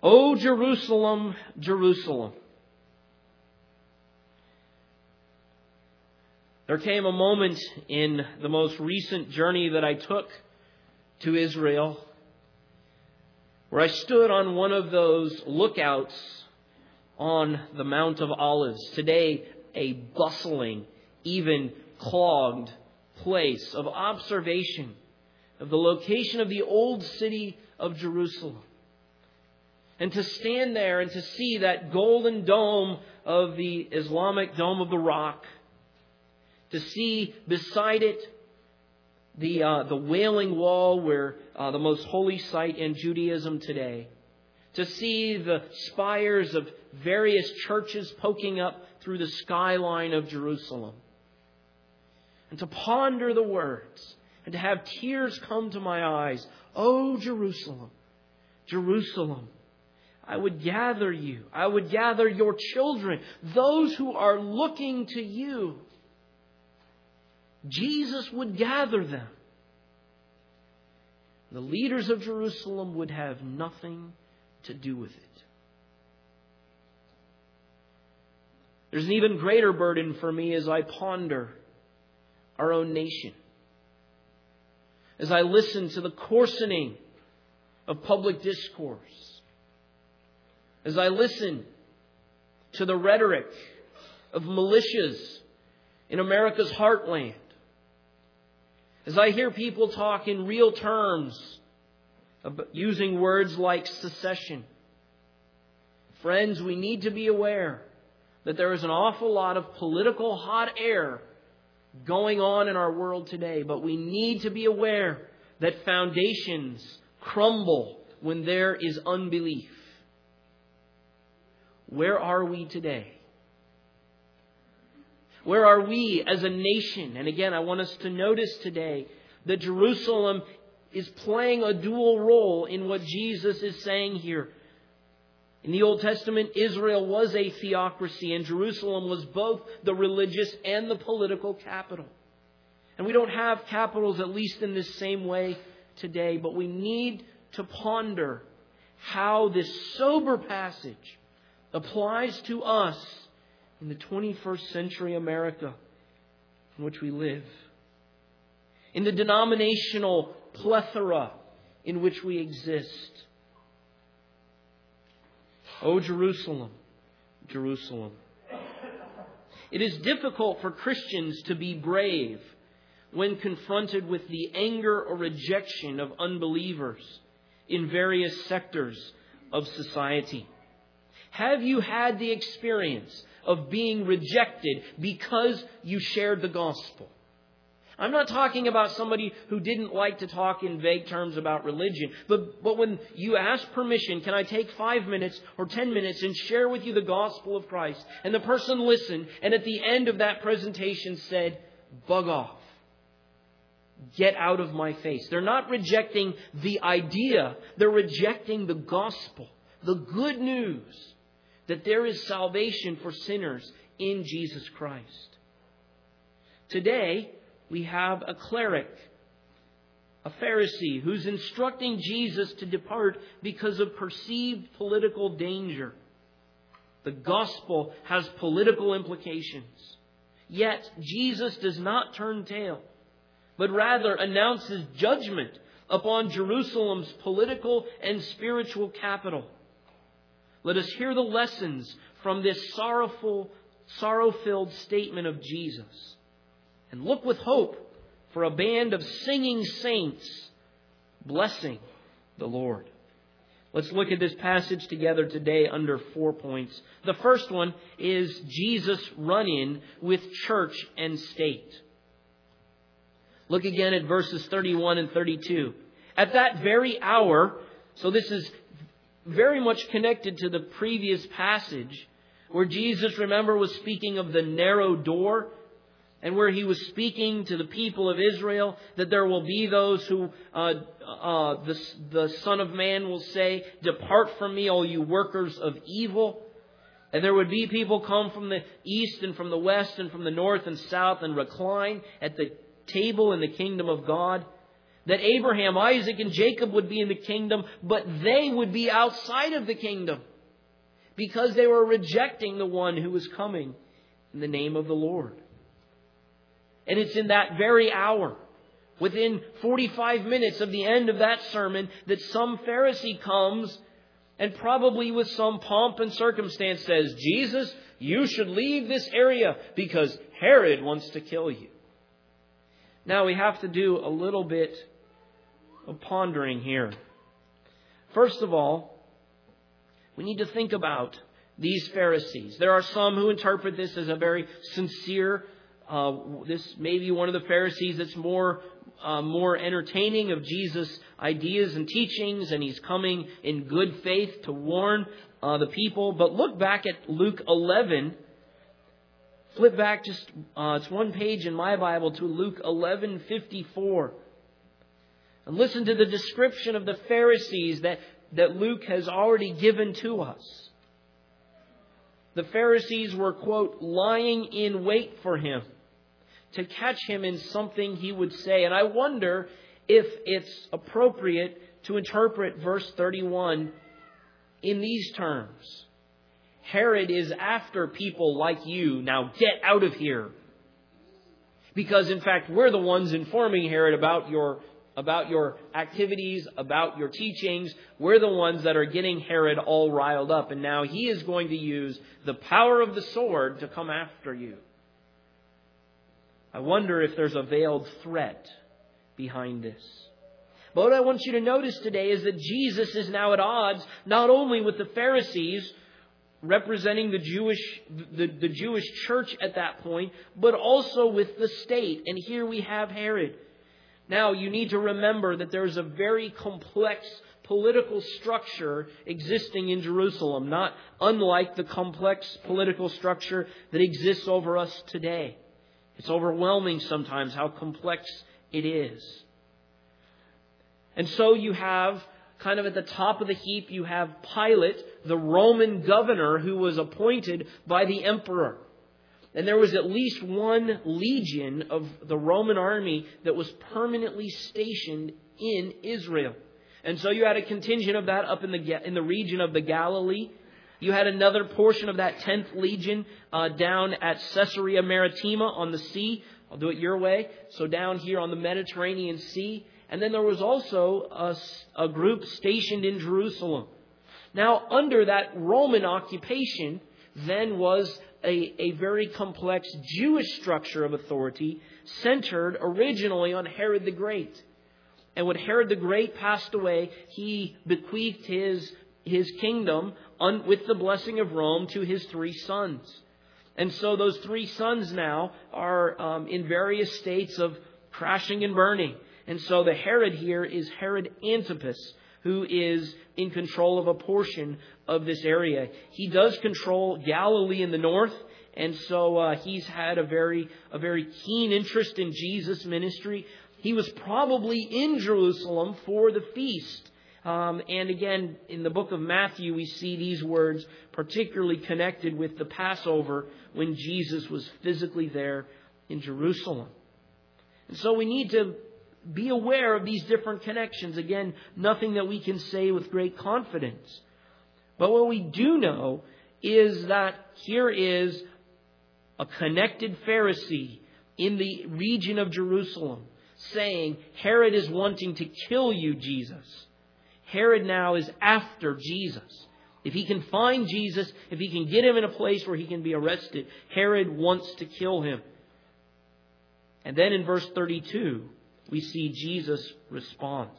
O Jerusalem, Jerusalem. There came a moment in the most recent journey that I took to Israel where I stood on one of those lookouts on the Mount of Olives. Today, a bustling, even clogged place of observation of the location of the old city of Jerusalem. And to stand there and to see that golden dome of the Islamic Dome of the Rock, to see beside it the Wailing Wall, where the most holy site in Judaism today, to see the spires of various churches poking up through the skyline of Jerusalem, and to ponder the words and to have tears come to my eyes. Oh, Jerusalem, Jerusalem, I would gather you. I would gather your children, those who are looking to you. Jesus would gather them. The leaders of Jerusalem would have nothing to do with it. There's an even greater burden for me as I ponder our own nation. As I listen to the coarsening of public discourse. As I listen to the rhetoric of militias in America's heartland. As I hear people talk in real terms, using words like secession. Friends, we need to be aware that there is an awful lot of political hot air going on in our world today. But we need to be aware that foundations crumble when there is unbelief. Where are we today? Where are we as a nation? And again, I want us to notice today that Jerusalem is playing a dual role in what Jesus is saying here. In the Old Testament, Israel was a theocracy, and Jerusalem was both the religious and the political capital. And we don't have capitals, at least in this same way today, but we need to ponder how this sober passage applies to us in the 21st century America in which we live. In the denominational plethora in which we exist. O Jerusalem, Jerusalem. It is difficult for Christians to be brave when confronted with the anger or rejection of unbelievers in various sectors of society. Have you had the experience of being rejected because you shared the gospel? I'm not talking about somebody who didn't like to talk in vague terms about religion. But when you ask permission, can I take 5 minutes or 10 minutes and share with you the gospel of Christ? And the person listened, and at the end of that presentation said, bug off. Get out of my face. They're not rejecting the idea. They're rejecting the gospel. The good news that there is salvation for sinners in Jesus Christ. Today, we have a cleric, a Pharisee, who's instructing Jesus to depart because of perceived political danger. The gospel has political implications. Yet, Jesus does not turn tail, but rather announces judgment upon Jerusalem's political and spiritual capital. Let us hear the lessons from this sorrow-filled statement of Jesus. And look with hope for a band of singing saints blessing the Lord. Let's look at this passage together today under 4 points. The first one is Jesus' run-in with church and state. Look again at verses 31 and 32. At that very hour, so this is very much connected to the previous passage where Jesus, remember, was speaking of the narrow door, and where he was speaking to the people of Israel that there will be those who the Son of Man will say, depart from me, all you workers of evil. And there would be people come from the east and from the west and from the north and south and recline at the table in the kingdom of God. That Abraham, Isaac, and Jacob would be in the kingdom, but they would be outside of the kingdom because they were rejecting the one who was coming in the name of the Lord. And it's in that very hour, within 45 minutes of the end of that sermon, that some Pharisee comes and probably with some pomp and circumstance says, Jesus, you should leave this area because Herod wants to kill you. Now we have to do a little bit of pondering here. First of all, we need to think about these Pharisees. There are some who interpret this as a very sincere, this may be one of the Pharisees that's more entertaining of Jesus' ideas and teachings, and he's coming in good faith to warn the people. But look back at Luke 11. Flip back just, it's one page in my Bible to Luke 11:54. And listen to the description of the Pharisees that Luke has already given to us. The Pharisees were, quote, lying in wait for him to catch him in something he would say. And I wonder if it's appropriate to interpret verse 31 in these terms. Herod is after people like you. Now get out of here. Because in fact, we're the ones informing Herod about your activities, about your teachings. We're the ones that are getting Herod all riled up. And now he is going to use the power of the sword to come after you. I wonder if there's a veiled threat behind this. But what I want you to notice today is that Jesus is now at odds not only with the Pharisees representing the Jewish church at that point, but also with the state. And here we have Herod. Now, you need to remember that there's a very complex political structure existing in Jerusalem, not unlike the complex political structure that exists over us today. It's overwhelming sometimes how complex it is. And so you have, kind of at the top of the heap, you have Pilate, the Roman governor who was appointed by the emperor. And there was at least one legion of the Roman army that was permanently stationed in Israel. And so you had a contingent of that up in the region of the Galilee. You had another portion of that 10th legion down at Caesarea Maritima on the sea. I'll do it your way. So down here on the Mediterranean Sea. And then there was also a group stationed in Jerusalem. Now, under that Roman occupation, then was a very complex Jewish structure of authority centered originally on Herod the Great. And when Herod the Great passed away, he bequeathed his kingdom with the blessing of Rome to his 3 sons. And so those 3 sons now are in various states of crashing and burning. And so the Herod here is Herod Antipas, who is in control of a portion of this area. He does control Galilee in the north, and so he's had a very keen interest in Jesus' ministry. He was probably in Jerusalem for the feast. And again, in the book of Matthew, we see these words particularly connected with the Passover when Jesus was physically there in Jerusalem. And so we need to be aware of these different connections. Again, nothing that we can say with great confidence. But what we do know is that here is a connected Pharisee in the region of Jerusalem saying, Herod is wanting to kill you, Jesus. Herod now is after Jesus. If he can find Jesus, if he can get him in a place where he can be arrested, Herod wants to kill him. And then in verse 32, we see Jesus' response.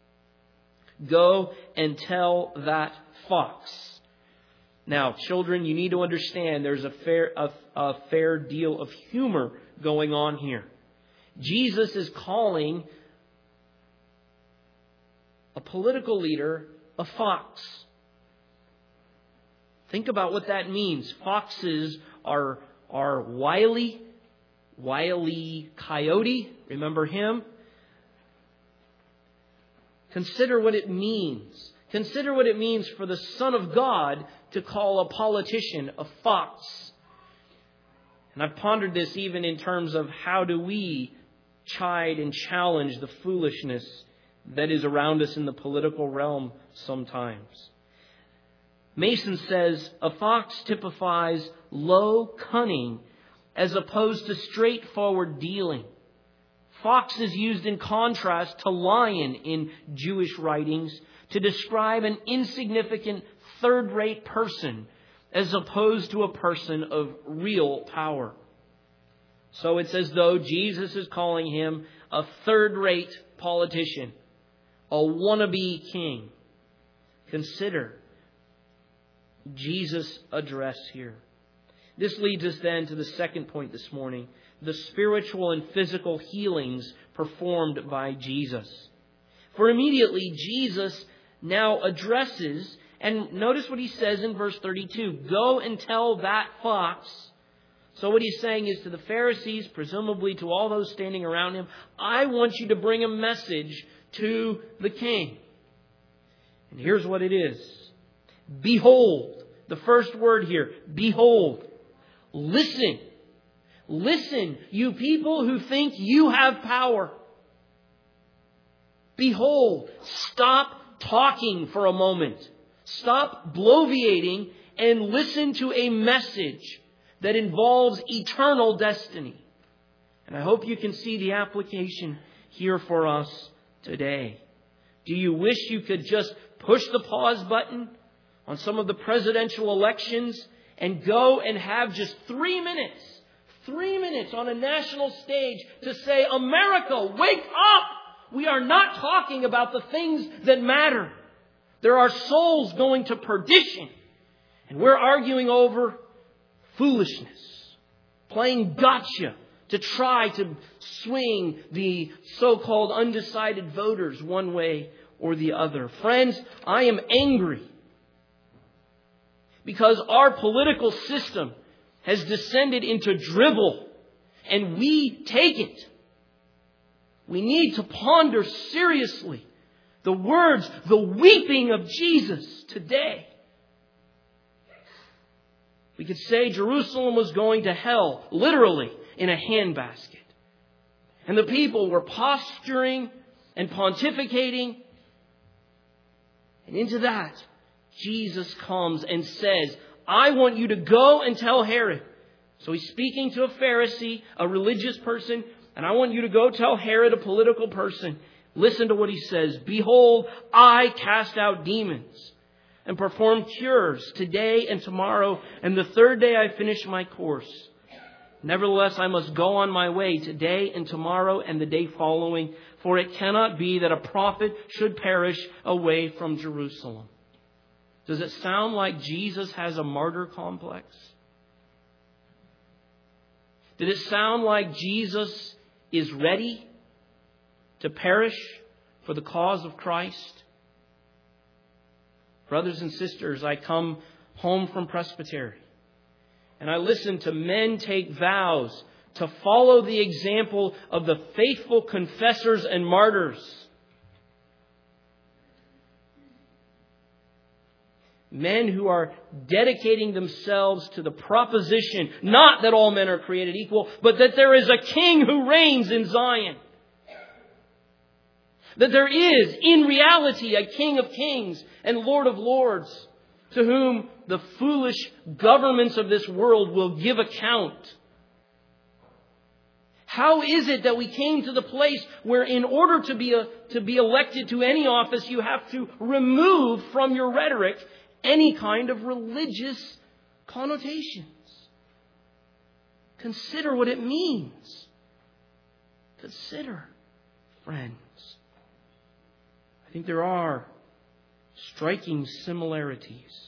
Go and tell that fox. Now, children, you need to understand there's a fair deal of humor going on here. Jesus is calling a political leader a fox. Think about what that means. Foxes are wily. Wile E. Coyote, remember him? Consider what it means. Consider what it means for the Son of God to call a politician a fox. And I've pondered this even in terms of how do we chide and challenge the foolishness that is around us in the political realm sometimes. Mason says, a fox typifies low cunning as opposed to straightforward dealing. Fox is used in contrast to lion in Jewish writings to describe an insignificant third-rate person as opposed to a person of real power. So it's as though Jesus is calling him a third-rate politician, a wannabe king. Consider Jesus' address here. This leads us then to the second point this morning, the spiritual and physical healings performed by Jesus. For immediately Jesus now addresses, and notice what he says in verse 32, go and tell that fox. So what he's saying is to the Pharisees, presumably to all those standing around him, I want you to bring a message to the king. And here's what it is. Behold, the first word here, behold. Listen. Listen, you people who think you have power. Behold, stop talking for a moment. Stop bloviating and listen to a message that involves eternal destiny. And I hope you can see the application here for us today. Do you wish you could just push the pause button on some of the presidential elections and go and have just 3 minutes on a national stage to say, America, wake up! We are not talking about the things that matter. There are souls going to perdition. And we're arguing over foolishness, playing gotcha to try to swing the so-called undecided voters one way or the other. Friends, I am angry because our political system has descended into drivel and we take it. We need to ponder seriously the words, the weeping of Jesus today. We could say Jerusalem was going to hell, literally, in a handbasket. And the people were posturing and pontificating. And into that, Jesus comes and says, I want you to go and tell Herod. So he's speaking to a Pharisee, a religious person, and I want you to go tell Herod, a political person. Listen to what he says. Behold, I cast out demons and perform cures today and tomorrow, and the third day I finish my course. Nevertheless, I must go on my way today and tomorrow and the day following, for it cannot be that a prophet should perish away from Jerusalem. Does it sound like Jesus has a martyr complex? Did it sound like Jesus is ready to perish for the cause of Christ? Brothers and sisters, I come home from Presbytery and I listen to men take vows to follow the example of the faithful confessors and martyrs. Men who are dedicating themselves to the proposition, not that all men are created equal, but that there is a king who reigns in Zion. That there is, in reality, a King of Kings and Lord of Lords to whom the foolish governments of this world will give account. How is it that we came to the place where in order to be elected to any office, you have to remove from your rhetoric any kind of religious connotations? Consider what it means. Consider, friends. I think there are striking similarities.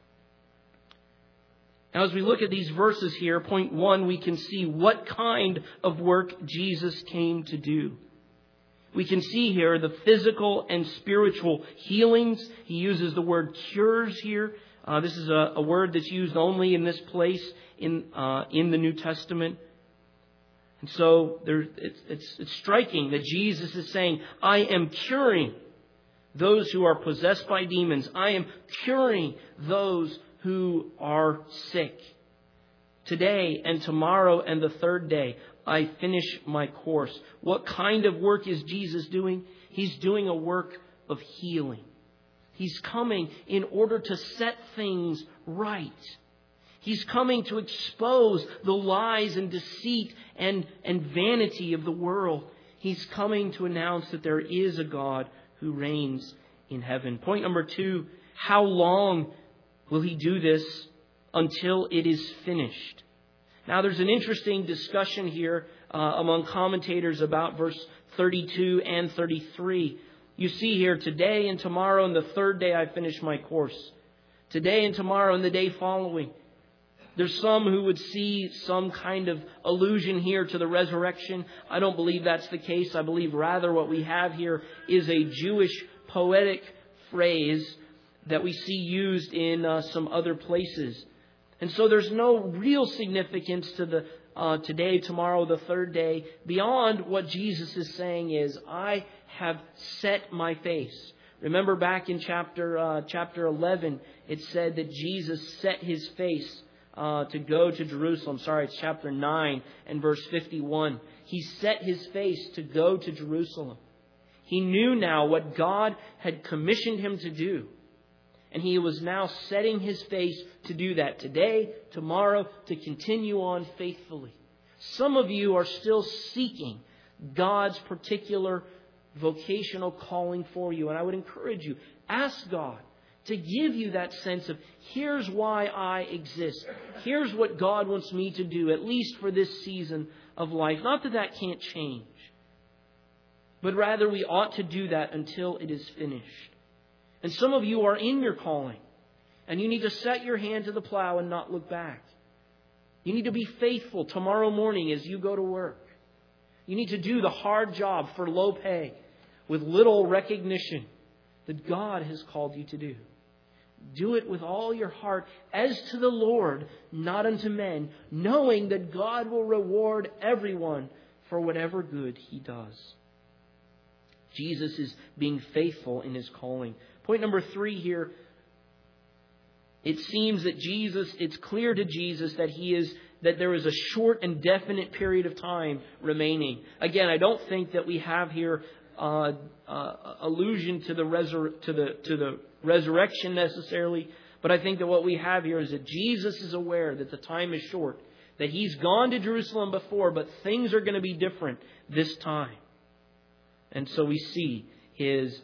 Now, as we look at these verses here, point 1, we can see what kind of work Jesus came to do. We can see here the physical and spiritual healings. He uses the word cures here. This is a word that's used only in this place in the New Testament. And so it's striking that Jesus is saying, I am curing those who are possessed by demons. I am curing those who are sick. Today and tomorrow and the third day, I finish my course. What kind of work is Jesus doing? He's doing a work of healing. He's coming in order to set things right. He's coming to expose the lies and deceit and vanity of the world. He's coming to announce that there is a God who reigns in heaven. Point number 2, how long will He do this? Until it is finished. Now there's an interesting discussion here among commentators about verse 32 and 33. You see here, today and tomorrow and the third day I finish my course. Today and tomorrow and the day following. There's some who would see some kind of allusion here to the resurrection. I don't believe that's the case. I believe rather what we have here is a Jewish poetic phrase that we see used in some other places. And so there's no real significance to the today, tomorrow, the third day, beyond what Jesus is saying is, I have set my face. Remember back in chapter 11, it said that Jesus set His face to go to Jerusalem. Sorry, it's chapter 9 and verse 51. He set His face to go to Jerusalem. He knew now what God had commissioned Him to do. And He was now setting His face to do that today, tomorrow, to continue on faithfully. Some of you are still seeking God's particular vocational calling for you. And I would encourage you, ask God to give you that sense of, here's why I exist. Here's what God wants me to do, at least for this season of life. Not that that can't change, but rather we ought to do that until it is finished. And some of you are in your calling, and you need to set your hand to the plow and not look back. You need to be faithful tomorrow morning as you go to work. You need to do the hard job for low pay with little recognition that God has called you to do. Do it with all your heart as to the Lord, not unto men, knowing that God will reward everyone for whatever good he does. Jesus is being faithful in His calling. Point number 3 here. It seems that it's clear to Jesus that there is a short and definite period of time remaining. Again, I don't think that we have here allusion to the resurrection necessarily, but I think that what we have here is that Jesus is aware that the time is short, that He's gone to Jerusalem before, but things are going to be different this time. And so we see His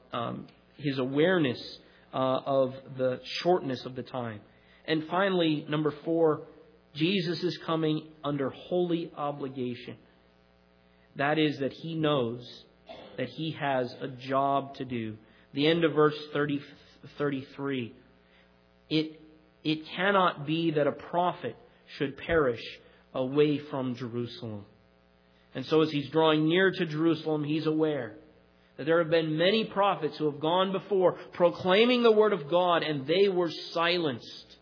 awareness of the shortness of the time. And finally, number 4, Jesus is coming under holy obligation. That is, that He knows that He has a job to do. The end of verse 33. It cannot be that a prophet should perish away from Jerusalem. And so as He's drawing near to Jerusalem, He's aware that there have been many prophets who have gone before proclaiming the Word of God, and they were silenced.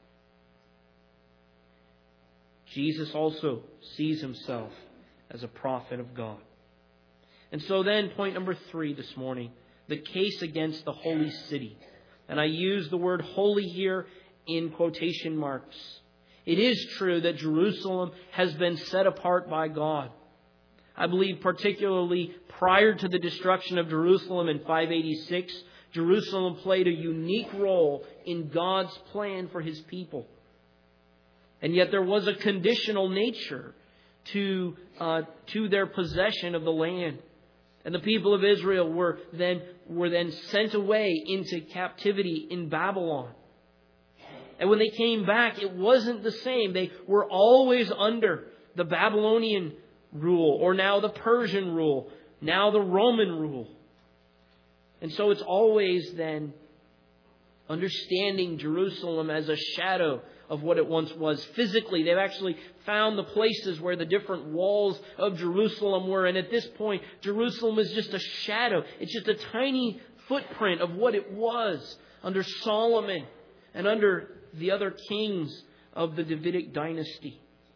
Jesus also sees Himself as a prophet of God. And so then, point number 3 this morning, the case against the holy city. And I use the word holy here in quotation marks. It is true that Jerusalem has been set apart by God. I believe particularly prior to the destruction of Jerusalem in 586, Jerusalem played a unique role in God's plan for His people. And yet there was a conditional nature to their possession of the land. And the people of Israel were then sent away into captivity in Babylon. And when they came back, it wasn't the same. They were always under the Babylonian rule, or now the Persian rule, now the Roman rule. And so it's always then understanding Jerusalem as a shadow of what it once was. Physically, they've actually found the places where the different walls of Jerusalem were. And at this point, Jerusalem is just a shadow. It's just a tiny footprint of what it was under Solomon and under the other kings of the Davidic dynasty.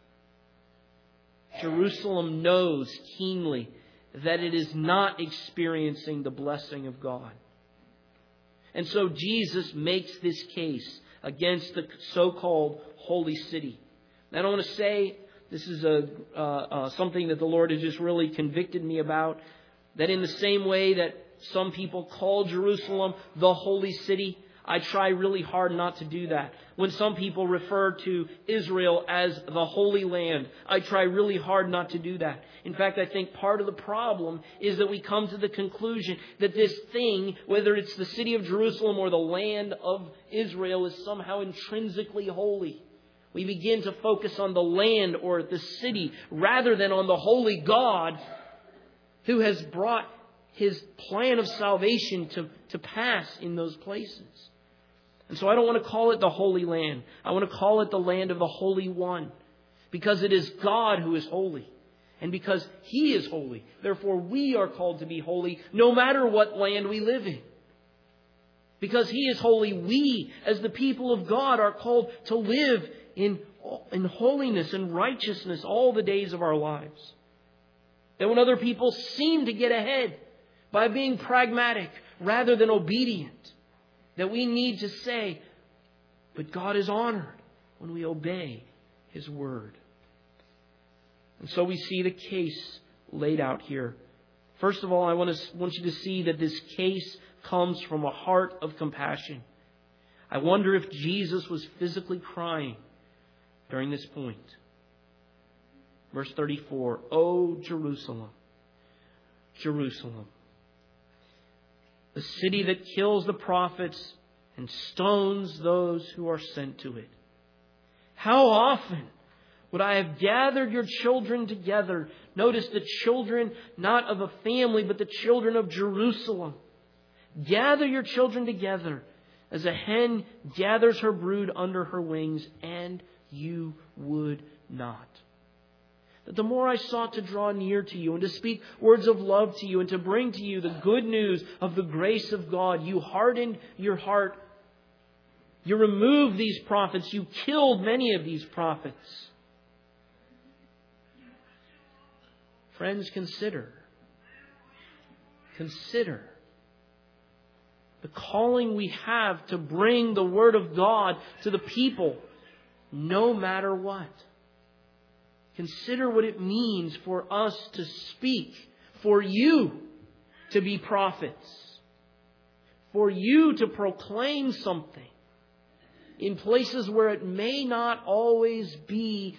Jerusalem knows keenly that it is not experiencing the blessing of God. And so Jesus makes this case against the so-called holy city. And I want to say this is something that the Lord has just really convicted me about. That in the same way that some people call Jerusalem the holy city, I try really hard not to do that. When some people refer to Israel as the Holy Land, I try really hard not to do that. In fact, I think part of the problem is that we come to the conclusion that this thing, whether it's the city of Jerusalem or the land of Israel, is somehow intrinsically holy. We begin to focus on the land or the city rather than on the holy God who has brought His plan of salvation to pass in those places. And so I don't want to call it the Holy Land. I want to call it the land of the Holy One. Because it is God who is holy. And because He is holy. Therefore we are called to be holy no matter what land we live in. Because He is holy, we as the people of God are called to live in holiness and righteousness all the days of our lives. That when other people seem to get ahead by being pragmatic rather than obedient, that we need to say, but God is honored when we obey His word. And so we see the case laid out here. First of all, I want you to see that this case comes from a heart of compassion. I wonder if Jesus was physically crying during this point. Verse 34, O Jerusalem, Jerusalem, the city that kills the prophets and stones those who are sent to it. How often would I have gathered your children together? Notice the children, not of a family, but the children of Jerusalem. Gather your children together as a hen gathers her brood under her wings, and you would not. That the more I sought to draw near to you and to speak words of love to you and to bring to you the good news of the grace of God, you hardened your heart. You removed these prophets. You killed many of these prophets. Friends, consider the calling we have to bring the Word of God to the people no matter what. Consider what it means for us to speak, for you to be prophets, for you to proclaim something in places where it may not always be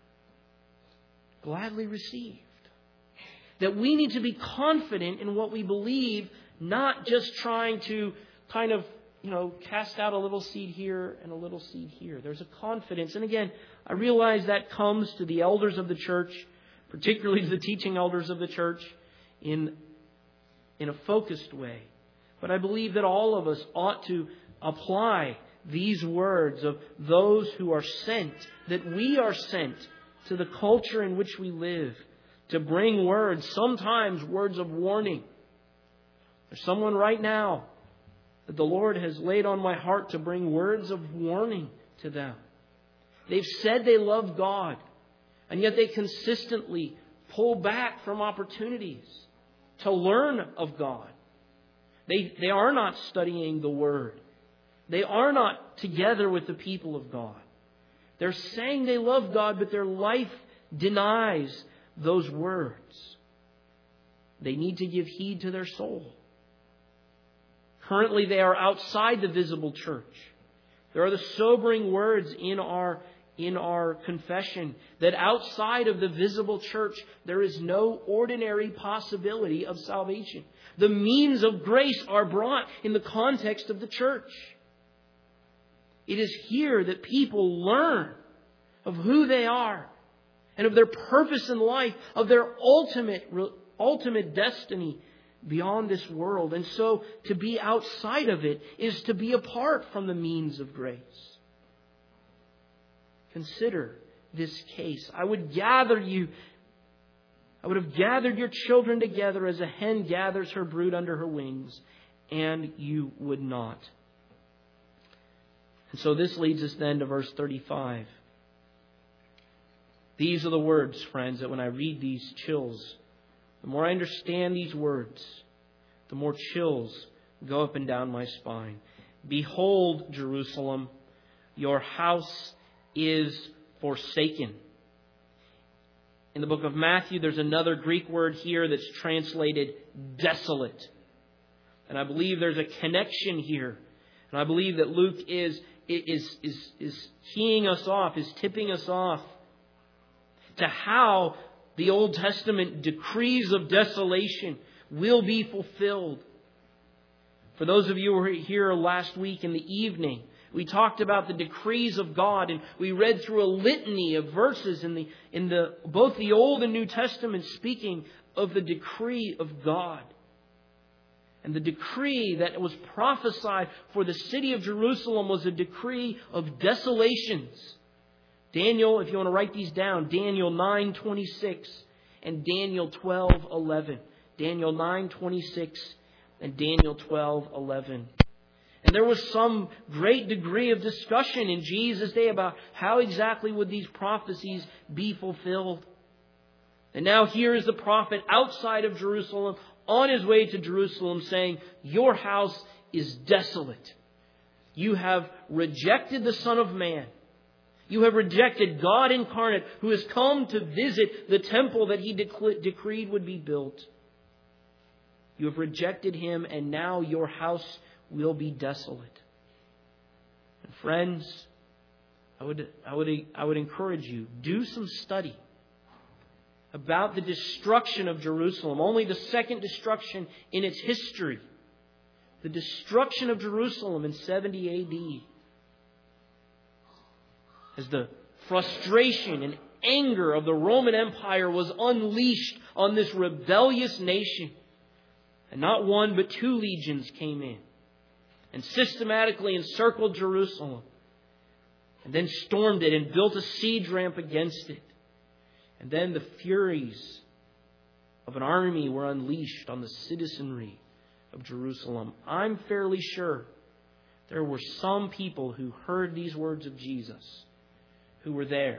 gladly received. That we need to be confident in what we believe, not just trying to kind of, cast out a little seed here and a little seed here. There's a confidence. And again, I realize that comes to the elders of the church, particularly to the teaching elders of the church, in a focused way. But I believe that all of us ought to apply these words of those who are sent, that we are sent to the culture in which we live, to bring words, sometimes words of warning. There's someone right now that the Lord has laid on my heart to bring words of warning to them. They've said they love God, and yet they consistently pull back from opportunities to learn of God. They are not studying the Word. They are not together with the people of God. They're saying they love God, but their life denies those words. They need to give heed to their soul. Currently, they are outside the visible church. There are the sobering words in our confession that outside of the visible church, there is no ordinary possibility of salvation. The means of grace are brought in the context of the church. It is here that people learn of who they are and of their purpose in life, of their ultimate destiny beyond this world. And so to be outside of it is to be apart from the means of grace. Consider this case. I would have gathered your children together as a hen gathers her brood under her wings, and you would not. And so this leads us then to verse 35. These are the words, friends, that when I read these chills, the more I understand these words, the more chills go up and down my spine. Behold, Jerusalem, your house is forsaken. In the book of Matthew, there's another Greek word here that's translated desolate. And I believe there's a connection here. And I believe that Luke is keying us off, is tipping us off to how the Old Testament decrees of desolation will be fulfilled. For those of you who were here last week in the evening, we talked about the decrees of God, and we read through a litany of verses in both the Old and New Testament speaking of the decree of God. And the decree that was prophesied for the city of Jerusalem was a decree of desolations. Daniel, if you want to write these down, Daniel 9:26 and Daniel 12:11. Daniel 9:26 and Daniel 12:11. And there was some great degree of discussion in Jesus' day about how exactly would these prophecies be fulfilled. And now here is the prophet outside of Jerusalem, on his way to Jerusalem, saying, your house is desolate. You have rejected the Son of Man. You have rejected God incarnate, who has come to visit the temple that He decreed would be built. You have rejected Him, and now your house will be desolate. And friends, I would encourage you, do some study about the destruction of Jerusalem, only the second destruction in its history. The destruction of Jerusalem in 70 A.D. As the frustration and anger of the Roman Empire was unleashed on this rebellious nation. And not one but 2 legions came in and systematically encircled Jerusalem, and then stormed it and built a siege ramp against it. And then the furies of an army were unleashed on the citizenry of Jerusalem. I'm fairly sure there were some people who heard these words of Jesus who were there.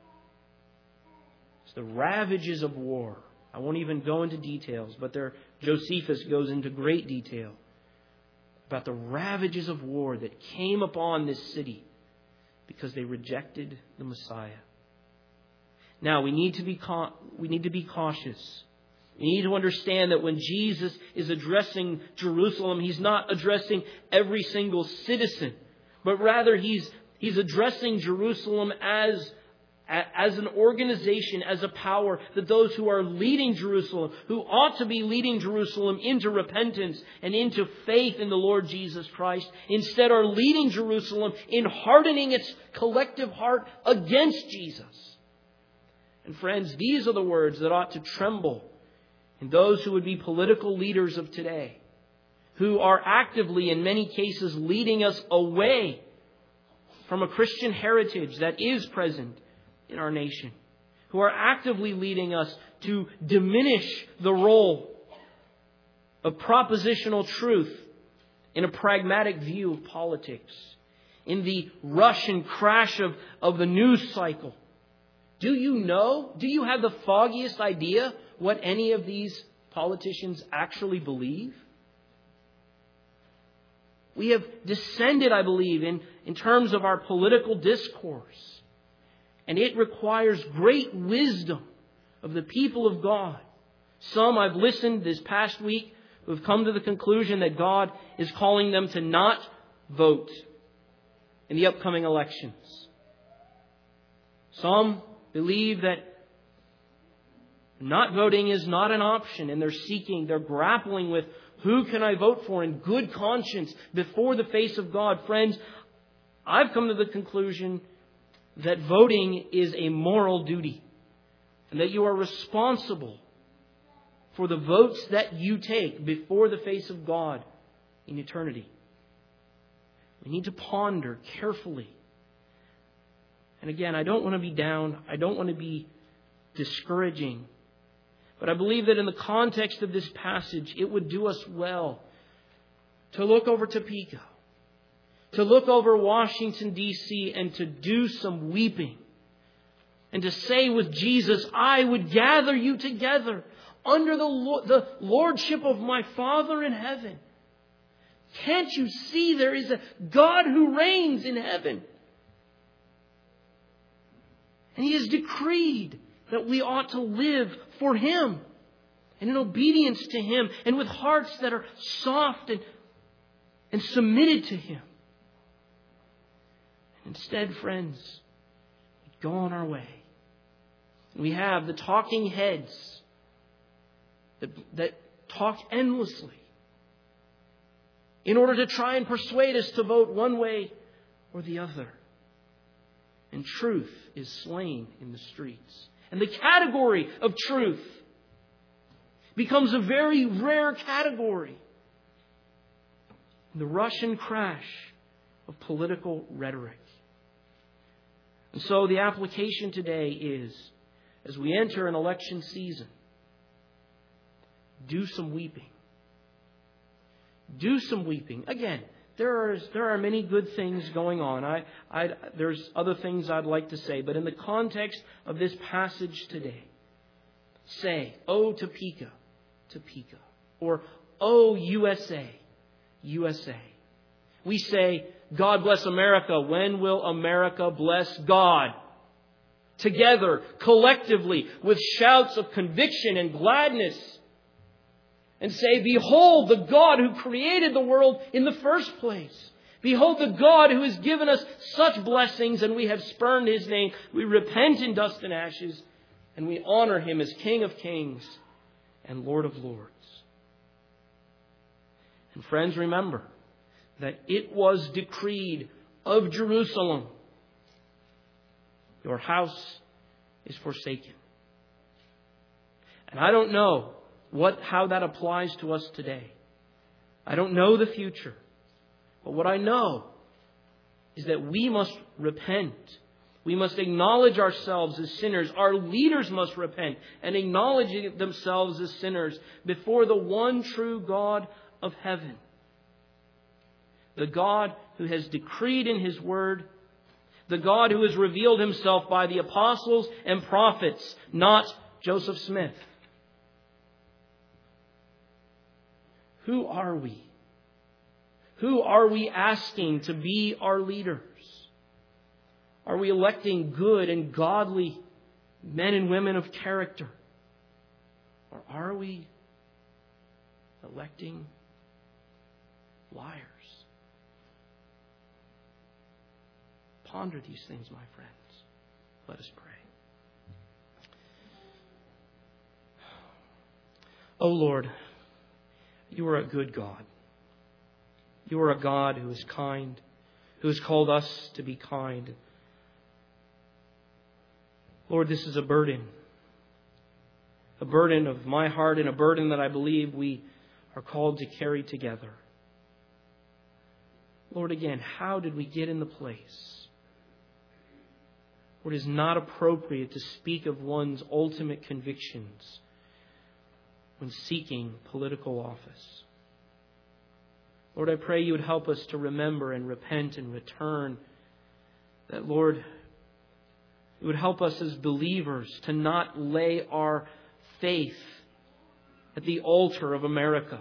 It's the ravages of war. I won't even go into details, but Josephus goes into great detail about the ravages of war that came upon this city because they rejected the Messiah. Now, we need to be cautious. We need to understand that when Jesus is addressing Jerusalem, He's not addressing every single citizen, but rather He's addressing Jerusalem as an organization, as a power, that those who are leading Jerusalem, who ought to be leading Jerusalem into repentance and into faith in the Lord Jesus Christ, instead are leading Jerusalem in hardening its collective heart against Jesus. And friends, these are the words that ought to tremble in those who would be political leaders of today, who are actively, in many cases, leading us away from a Christian heritage that is present in our nation, who are actively leading us to diminish the role of propositional truth in a pragmatic view of politics, in the rush and crash of the news cycle. Do you have the foggiest idea what any of these politicians actually believe? We have descended, I believe, in terms of our political discourse. And it requires great wisdom of the people of God. Some I've listened this past week who have come to the conclusion that God is calling them to not vote in the upcoming elections. Some believe that not voting is not an option, and they're grappling with, who can I vote for in good conscience before the face of God? Friends, I've come to the conclusion that voting is a moral duty, and that you are responsible for the votes that you take before the face of God in eternity. We need to ponder carefully. And again, I don't want to be down. I don't want to be discouraging. But I believe that in the context of this passage, it would do us well to look over Topeka, to look over Washington, D.C., and to do some weeping. And to say with Jesus, I would gather you together under the lordship of my Father in heaven. Can't you see there is a God who reigns in heaven? And He has decreed that we ought to live for Him and in obedience to Him and with hearts that are soft and submitted to Him. Instead, friends, we go on our way. We have the talking heads that talk endlessly in order to try and persuade us to vote one way or the other. And truth is slain in the streets. And the category of truth becomes a very rare category in the rush and crash of political rhetoric. And so the application today is, as we enter an election season, do some weeping. Do some weeping. Again, there are many good things going on. There's other things I'd like to say, but in the context of this passage today, say, "Oh Topeka, Topeka," or "Oh USA, USA." We say, "God bless America." When will America bless God? Together, collectively, with shouts of conviction and gladness. And say, "Behold the God who created the world in the first place. Behold the God who has given us such blessings, and we have spurned His name. We repent in dust and ashes, and we honor Him as King of kings and Lord of lords." And friends, remember that it was decreed of Jerusalem, "Your house is forsaken." And I don't know how that applies to us today. I don't know the future. But what I know is that we must repent. We must acknowledge ourselves as sinners. Our leaders must repent and acknowledge themselves as sinners before the one true God of heaven. The God who has decreed in His Word. The God who has revealed Himself by the apostles and prophets, not Joseph Smith. Who are we? Who are we asking to be our leaders? Are we electing good and godly men and women of character? Or are we electing liars? Ponder these things, my friends. Let us pray. O Lord, You are a good God. You are a God who is kind, who has called us to be kind. Lord, this is a burden of my heart and a burden that I believe we are called to carry together. Lord, again, how did we get in the place where it is not appropriate to speak of one's ultimate convictions when seeking political office? Lord, I pray You would help us to remember and repent and return. That, Lord, You would help us as believers to not lay our faith at the altar of America.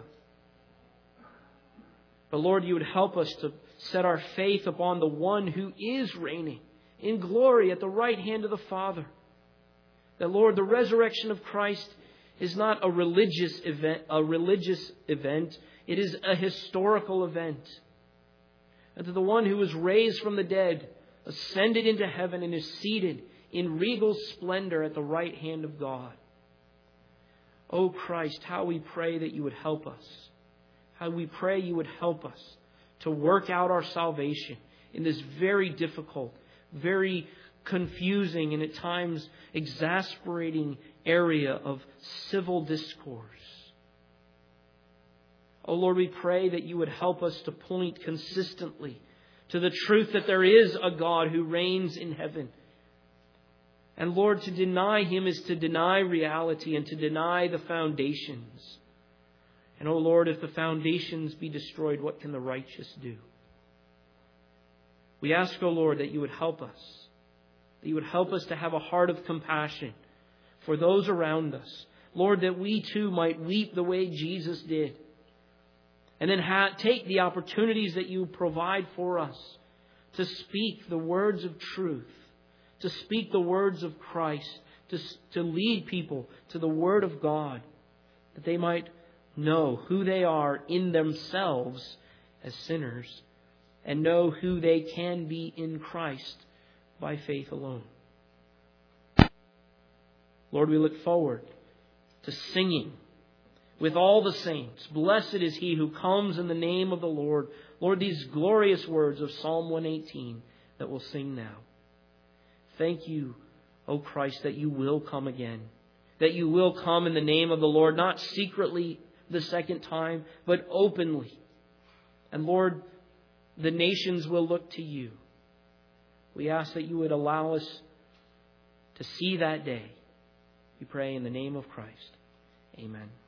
But, Lord, You would help us to set our faith upon the one who is reigning in glory at the right hand of the Father. That, Lord, the resurrection of Christ is not a religious event. It is a historical event. And that the one who was raised from the dead ascended into heaven and is seated in regal splendor at the right hand of God. O Christ, how we pray that You would help us. How we pray You would help us to work out our salvation in this very difficult, very confusing, and at times exasperating area of civil discourse. Oh Lord, we pray that You would help us to point consistently to the truth that there is a God who reigns in heaven. And Lord, to deny Him is to deny reality and to deny the foundations. And oh Lord, if the foundations be destroyed, what can the righteous do? We ask, oh Lord, that You would help us. That You would help us to have a heart of compassion for those around us. Lord, that we too might weep the way Jesus did. And then take the opportunities that You provide for us to speak the words of truth, to speak the words of Christ, to lead people to the Word of God, that they might know who they are in themselves as sinners and know who they can be in Christ by faith alone. Lord, we look forward to singing with all the saints. Blessed is he who comes in the name of the Lord. Lord, these glorious words of Psalm 118 that we'll sing now. Thank you, O Christ, that you will come again. That you will come in the name of the Lord, not secretly the second time, but openly. And Lord, the nations will look to you. We ask that you would allow us to see that day. We pray in the name of Christ. Amen.